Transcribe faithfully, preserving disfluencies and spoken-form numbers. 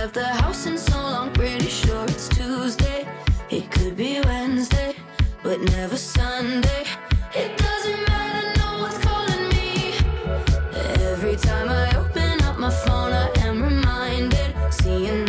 left the house in so long, pretty sure it's Tuesday. It could be Wednesday, but never Sunday. It doesn't matter, no one's calling me. Every time I open up my phone, I am reminded, seeing